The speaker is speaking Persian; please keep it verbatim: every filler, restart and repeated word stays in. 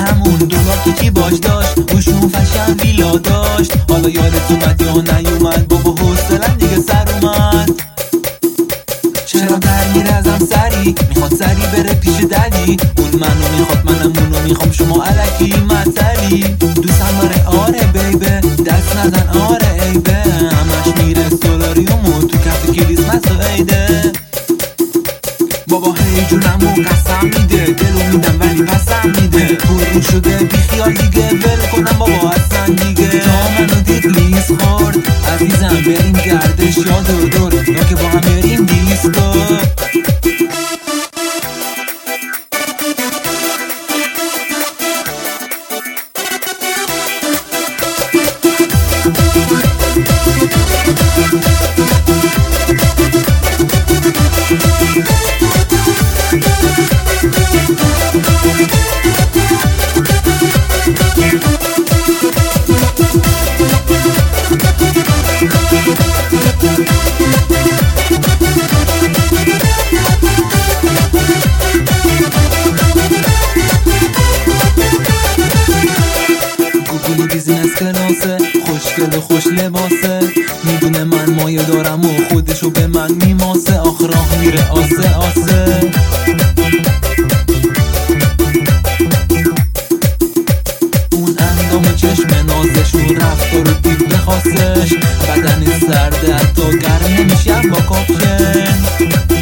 همون دلار که کی باش داشت، روشون فشن ویلا داشت. حالا یادت اومد یا نیومد؟ بابا حوصله‌ام دیگه سر اومد. چرا در میره ازم سری؟ میخواد سری بره پیش ددی. اون منو میخواد منم اونو میخوام، شما الکی مطلی. دوستم داره آره بیبه، دست نزن آره عیبه. همش میره سولاریوم و تو کف کریسمس و عیده. بابا هی جونمو قسم میده، دلو میدم ولی پسم میده. پرو شده بی خیال دیگه، ول کنم بابا اصلا دیگه. تا منو دید لیز خورد عزیزم، بریم گردش یا دور دور، یا که با هم بریم دیسکو. بیزینس کلاسه، خوشگل و خوش لباسه. میدونه من مایه دارم و خودشو به من میماسه. آخ راه میره آسه آسه. اون اندام چشم نازشون رفتار و دید بخواستش. بدن سرده حتی گرم نمیشم با کاپشن.